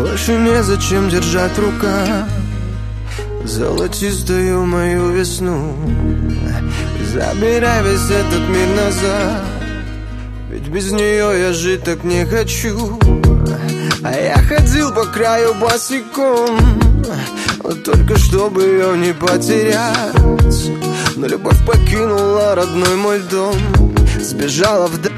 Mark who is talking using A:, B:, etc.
A: больше незачем держать в руках золотистую мою весну. Забирай весь этот мир назад, ведь без нее я жить так не хочу. А я ходил по краю босиком, вот только чтобы ее не потерять. Но любовь покинула родной мой дом, сбежала вдаль.